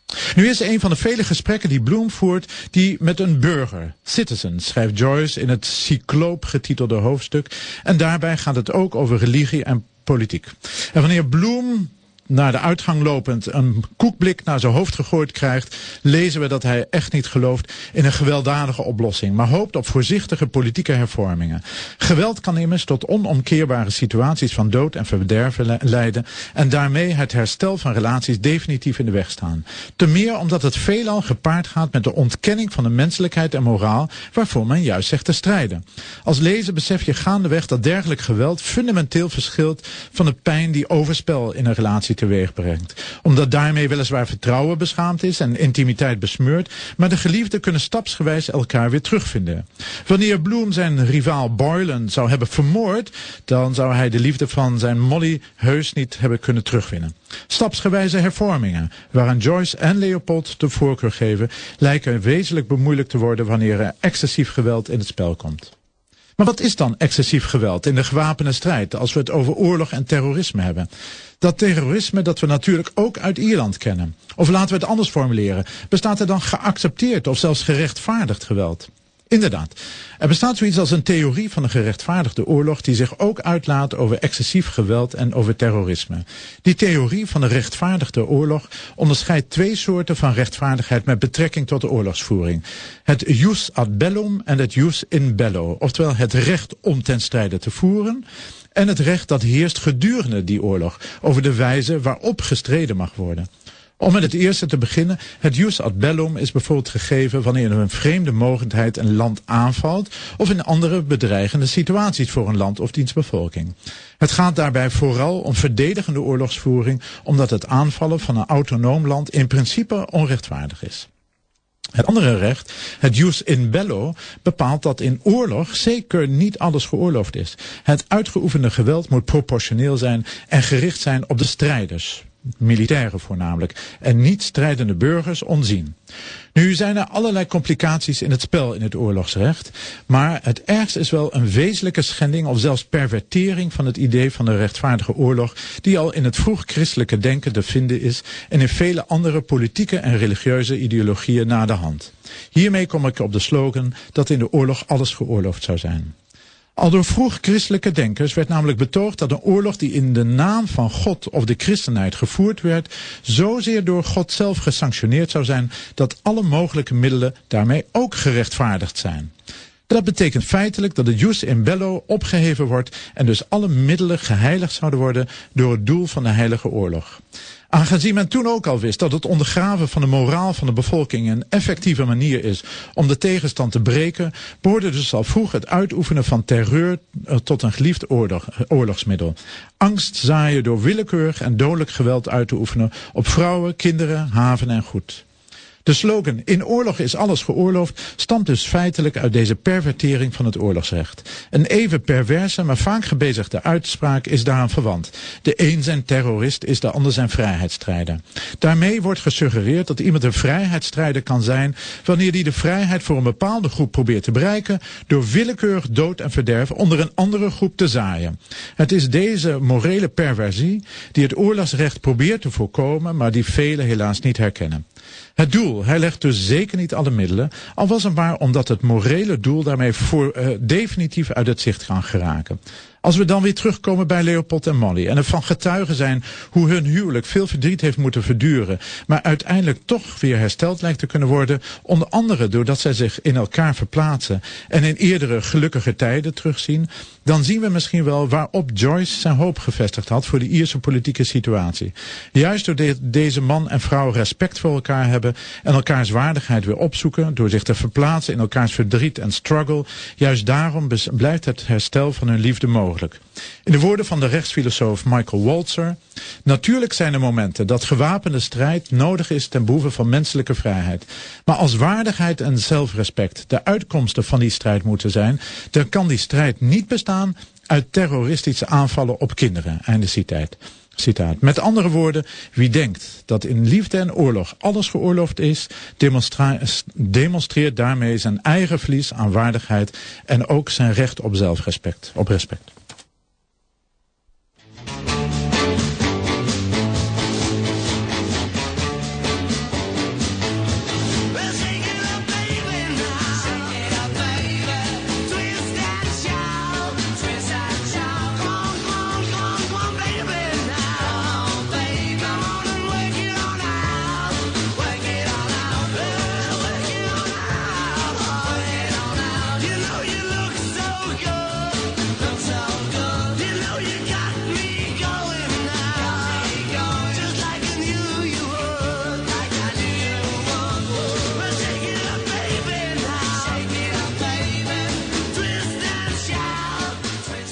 Nu is een van de vele gesprekken die Bloom voert die met een burger, citizen, schrijft Joyce in het cycloop getitelde hoofdstuk. En daarbij gaat het ook over religie en politiek. En wanneer Bloom naar de uitgang lopend een koekblik naar zijn hoofd gegooid krijgt, lezen we dat hij echt niet gelooft in een gewelddadige oplossing, maar hoopt op voorzichtige politieke hervormingen. Geweld kan immers tot onomkeerbare situaties van dood en verderven le- leiden en daarmee het herstel van relaties definitief in de weg staan. Te meer omdat het veelal gepaard gaat met de ontkenning van de menselijkheid en moraal waarvoor men juist zegt te strijden. Als lezer besef je gaandeweg dat dergelijk geweld fundamenteel verschilt van de pijn die overspel in een relatie teweeg brengt. Omdat daarmee weliswaar vertrouwen beschaamd is en intimiteit besmeurd, maar de geliefden kunnen stapsgewijs elkaar weer terugvinden. Wanneer Bloom zijn rivaal Boylan zou hebben vermoord, dan zou hij de liefde van zijn Molly heus niet hebben kunnen terugwinnen. Stapsgewijze hervormingen, waaraan Joyce en Leopold de voorkeur geven, lijken wezenlijk bemoeilijkt te worden wanneer er excessief geweld in het spel komt. Maar wat is dan excessief geweld in de gewapende strijd als we het over oorlog en terrorisme hebben? Dat terrorisme dat we natuurlijk ook uit Ierland kennen. Of laten we het anders formuleren. Bestaat er dan geaccepteerd of zelfs gerechtvaardigd geweld? Inderdaad, er bestaat zoiets als een theorie van een gerechtvaardigde oorlog die zich ook uitlaat over excessief geweld en over terrorisme. Die theorie van een rechtvaardigde oorlog onderscheidt twee soorten van rechtvaardigheid met betrekking tot de oorlogsvoering. Het jus ad bellum en het jus in bello, oftewel het recht om ten strijde te voeren en het recht dat heerst gedurende die oorlog over de wijze waarop gestreden mag worden. Om met het eerste te beginnen, het jus ad bellum is bijvoorbeeld gegeven wanneer een vreemde mogendheid een land aanvalt of in andere bedreigende situaties voor een land of diens bevolking. Het gaat daarbij vooral om verdedigende oorlogsvoering, omdat het aanvallen van een autonoom land in principe onrechtvaardig is. Het andere recht, het jus in bello, bepaalt dat in oorlog zeker niet alles geoorloofd is. Het uitgeoefende geweld moet proportioneel zijn en gericht zijn op de strijders. Militairen voornamelijk, en niet strijdende burgers onzien. Nu zijn er allerlei complicaties in het spel in het oorlogsrecht, maar het ergste is wel een wezenlijke schending of zelfs pervertering van het idee van de rechtvaardige oorlog die al in het vroeg-christelijke denken te vinden is en in vele andere politieke en religieuze ideologieën na de hand. Hiermee kom ik op de slogan dat in de oorlog alles geoorloofd zou zijn. Al door vroeg-christelijke denkers werd namelijk betoogd dat een oorlog die in de naam van God of de christenheid gevoerd werd, zozeer door God zelf gesanctioneerd zou zijn dat alle mogelijke middelen daarmee ook gerechtvaardigd zijn. Dat betekent feitelijk dat de jus in bello opgeheven wordt en dus alle middelen geheiligd zouden worden door het doel van de heilige oorlog. Aangezien men toen ook al wist dat het ondergraven van de moraal van de bevolking een effectieve manier is om de tegenstand te breken, behoorde dus al vroeg het uitoefenen van terreur tot een geliefd oorlog, oorlogsmiddel. Angst zaaien door willekeurig en dodelijk geweld uit te oefenen op vrouwen, kinderen, haven en goed. De slogan "in oorlog is alles geoorloofd" stamt dus feitelijk uit deze pervertering van het oorlogsrecht. Een even perverse, maar vaak gebezigde uitspraak is daaraan verwant. De een zijn terrorist is de ander zijn vrijheidsstrijder. Daarmee wordt gesuggereerd dat iemand een vrijheidsstrijder kan zijn wanneer die de vrijheid voor een bepaalde groep probeert te bereiken door willekeurig dood en verderf onder een andere groep te zaaien. Het is deze morele perversie die het oorlogsrecht probeert te voorkomen, maar die velen helaas niet herkennen. Het doel, hij legt dus zeker niet alle middelen, al was het maar omdat het morele doel daarmee voor, uh, definitief uit het zicht kan geraken. Als we dan weer terugkomen bij Leopold en Molly en ervan getuigen zijn hoe hun huwelijk veel verdriet heeft moeten verduren, maar uiteindelijk toch weer hersteld lijkt te kunnen worden, onder andere doordat zij zich in elkaar verplaatsen en in eerdere gelukkige tijden terugzien, dan zien we misschien wel waarop Joyce zijn hoop gevestigd had voor de Ierse politieke situatie. Juist door de, deze man en vrouw respect voor elkaar hebben en elkaars waardigheid weer opzoeken, door zich te verplaatsen in elkaars verdriet en struggle, juist daarom blijft het herstel van hun liefde mogelijk. In de woorden van de rechtsfilosoof Michael Walzer: natuurlijk zijn er momenten dat gewapende strijd nodig is ten behoeve van menselijke vrijheid. Maar als waardigheid en zelfrespect de uitkomsten van die strijd moeten zijn, dan kan die strijd niet bestaan uit terroristische aanvallen op kinderen. Einde citaat. Citaat. Met andere woorden, wie denkt dat in liefde en oorlog alles geoorloofd is, demonstra- demonstreert daarmee zijn eigen verlies aan waardigheid en ook zijn recht op zelfrespect, op respect.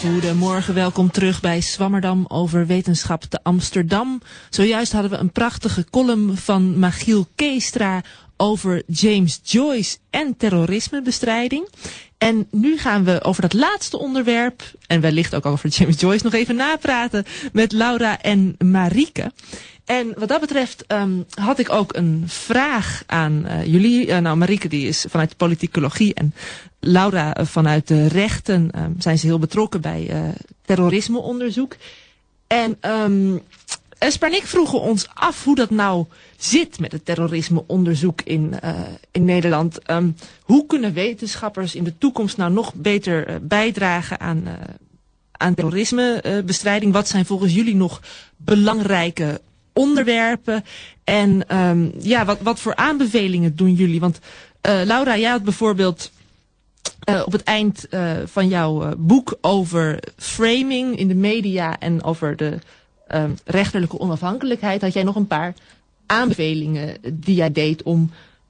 Goedemorgen, welkom terug bij Zwammerdam over wetenschap te Amsterdam. Zojuist hadden we een prachtige column van Magiel Keestra over James Joyce en terrorismebestrijding. En nu gaan we over dat laatste onderwerp, en wellicht ook over James Joyce, nog even napraten met Laura en Marieke. En wat dat betreft um, had ik ook een vraag aan uh, jullie. Uh, nou, Marieke die is vanuit de politicologie en Laura uh, vanuit de rechten. Um, zijn ze heel betrokken bij uh, terrorismeonderzoek. En um, Esper en ik vroegen ons af hoe dat nou zit met het terrorismeonderzoek in, uh, in Nederland. Um, hoe kunnen wetenschappers in de toekomst nou nog beter uh, bijdragen aan, uh, aan terrorismebestrijding? Wat zijn volgens jullie nog belangrijke onderwerpen? En um, ja, wat, wat voor aanbevelingen doen jullie? Want uh, Laura, jij had bijvoorbeeld uh, op het eind uh, van jouw uh, boek over framing in de media en over de um, rechterlijke onafhankelijkheid, had jij nog een paar aanbevelingen die jij deed om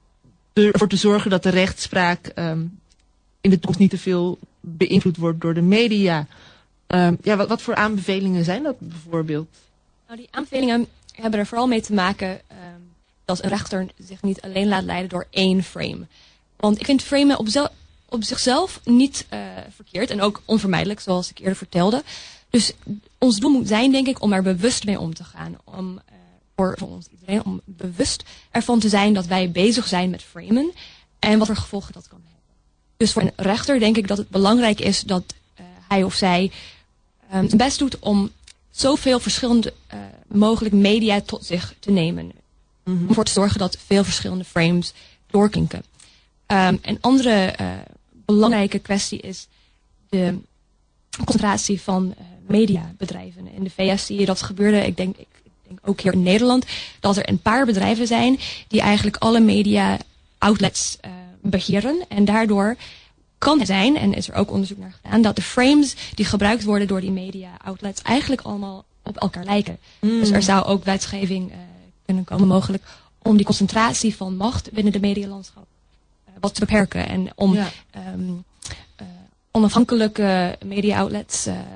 ervoor te zorgen dat de rechtspraak um, in de toekomst niet te veel beïnvloed wordt door de media. Um, ja, wat, wat voor aanbevelingen zijn dat bijvoorbeeld? Nou, die aanbevelingen hebben er vooral mee te maken um, dat een rechter zich niet alleen laat leiden door één frame. Want ik vind framen op, zel- op zichzelf niet uh, verkeerd en ook onvermijdelijk, zoals ik eerder vertelde. Dus ons doel moet zijn, denk ik, om er bewust mee om te gaan. Om, uh, voor, voor ons iedereen, om bewust ervan te zijn dat wij bezig zijn met framen en wat voor gevolgen dat kan hebben. Dus voor een rechter denk ik dat het belangrijk is dat uh, hij of zij um, zijn best doet om zoveel verschillende uh, mogelijk media tot zich te nemen. Mm-hmm. Om ervoor te zorgen dat veel verschillende frames doorklinken. Um, een andere uh, belangrijke kwestie is de concentratie van uh, mediabedrijven. In de V S zie je dat gebeuren, ik denk, ik denk ook hier in Nederland, dat er een paar bedrijven zijn die eigenlijk alle media outlets uh, beheren. En daardoor kan het zijn, en is er ook onderzoek naar gedaan, dat de frames die gebruikt worden door die media outlets eigenlijk allemaal op elkaar lijken. Mm. Dus er zou ook wetgeving uh, kunnen komen mogelijk om die concentratie van macht binnen de medialandschap uh, wat te beperken. En om ja. um, uh, onafhankelijke media outlets uh,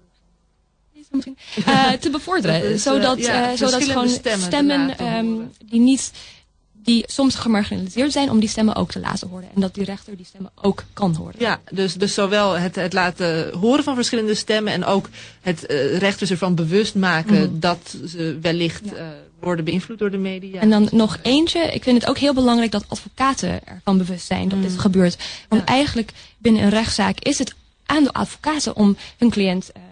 uh, te bevorderen. Dus, uh, zodat ja, uh, zodat gewoon stemmen, stemmen um, die niet die soms gemarginaliseerd zijn, om die stemmen ook te laten horen. En dat die rechter die stemmen ook kan horen. Ja, dus, dus zowel het, het laten horen van verschillende stemmen en ook het uh, rechters ervan bewust maken mm-hmm. dat ze wellicht ja. uh, worden beïnvloed door de media. En dan nog eentje. Ik vind het ook heel belangrijk dat advocaten ervan bewust zijn dat mm. dit gebeurt. Want ja. eigenlijk binnen een rechtszaak is het aan de advocaten om hun cliënt uh,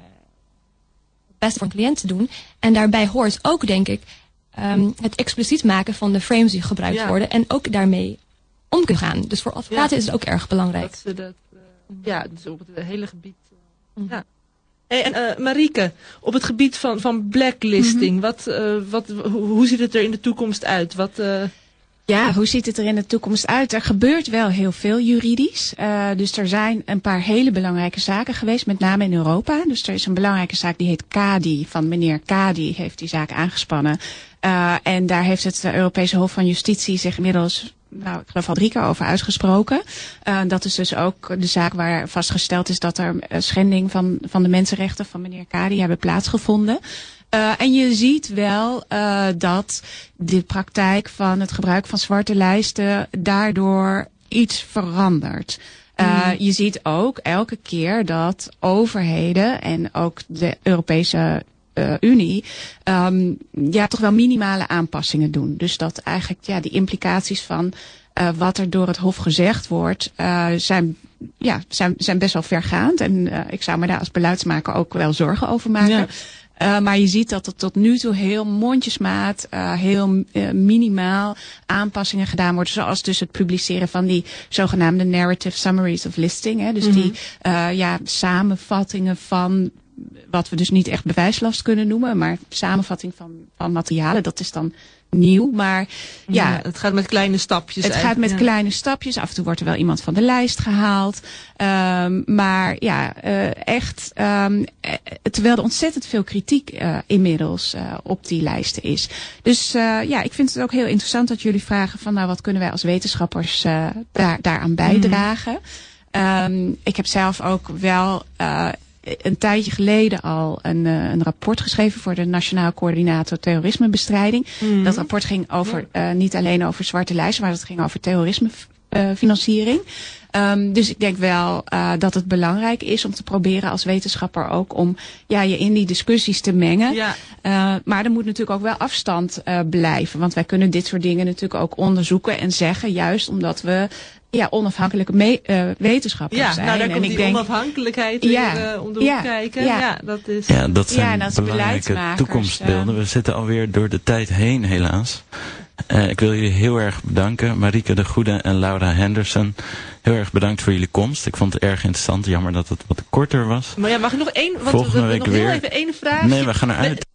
het beste voor een cliënt te doen. En daarbij hoort ook, denk ik, Um, het expliciet maken van de frames die gebruikt ja. worden. En ook daarmee om kunnen gaan. Dus voor advocaten ja. is het ook erg belangrijk. Dat ze dat, uh, ja, dus op het hele gebied. Uh, mm-hmm. ja. Hey, en uh, Marieke, op het gebied van, van blacklisting. Mm-hmm. Wat, uh, wat, hoe, hoe ziet het er in de toekomst uit? Wat, uh... Ja, hoe ziet het er in de toekomst uit? Er gebeurt wel heel veel juridisch. Uh, dus er zijn een paar hele belangrijke zaken geweest, met name in Europa. Dus er is een belangrijke zaak die heet Kadi, van meneer Kadi heeft die zaak aangespannen. Uh, en daar heeft het Europese Hof van Justitie zich inmiddels, nou, ik geloof al drie keer over uitgesproken. Uh, dat is dus ook de zaak waar vastgesteld is dat er schending van, van de mensenrechten van meneer Kadi hebben plaatsgevonden. Uh, en je ziet wel uh, dat de praktijk van het gebruik van zwarte lijsten daardoor iets verandert. Uh, mm. Je ziet ook elke keer dat overheden en ook de Europese uh, Unie um, ja, toch wel minimale aanpassingen doen. Dus dat eigenlijk ja, die implicaties van uh, wat er door het Hof gezegd wordt uh, zijn, ja, zijn, zijn best wel vergaand. En uh, ik zou me daar als beleidsmaker ook wel zorgen over maken. Ja. Uh, maar je ziet dat er tot nu toe heel mondjesmaat, uh, heel uh, minimaal aanpassingen gedaan worden. Zoals dus het publiceren van die zogenaamde narrative summaries of listing. Hè. Dus mm-hmm. die uh, ja, samenvattingen van wat we dus niet echt bewijslast kunnen noemen. Maar samenvatting van, van materialen, dat is dan nieuw. Maar ja, ja het gaat met kleine stapjes. Het gaat met ja. kleine stapjes. Af en toe wordt er wel iemand van de lijst gehaald. Um, maar ja, uh, echt, um, terwijl er ontzettend veel kritiek uh, inmiddels uh, op die lijsten is. Dus uh, ja, ik vind het ook heel interessant dat jullie vragen van nou, wat kunnen wij als wetenschappers uh, daar, daaraan bijdragen. Mm. Um, ik heb zelf ook wel uh, een tijdje geleden al een, uh, een rapport geschreven voor de Nationaal Coördinator Terrorismebestrijding. Mm. Dat rapport ging over uh, niet alleen over zwarte lijsten, maar dat ging over terrorismefinanciering. Um, dus ik denk wel uh, dat het belangrijk is om te proberen als wetenschapper ook om ja, je in die discussies te mengen. Ja. Uh, maar er moet natuurlijk ook wel afstand uh, blijven. Want wij kunnen dit soort dingen natuurlijk ook onderzoeken en zeggen, juist omdat we ja, onafhankelijke me- uh, wetenschappers ja, zijn. Nou, daar en komt ik die denk, onafhankelijkheid ja, weer uh, om de hoek ja, kijken. Ja. Ja, dat is, ja, dat zijn ja, dat belangrijke toekomstbeelden. We zitten alweer door de tijd heen, helaas. Uh, ik wil jullie heel erg bedanken. Marieke de Goede en Laura Henderson. Heel erg bedankt voor jullie komst. Ik vond het erg interessant. Jammer dat het wat korter was. Maar ja, mag ik nog één... Want Volgende we, we, week nog weer. heel even één vraag. Nee, we gaan eruit.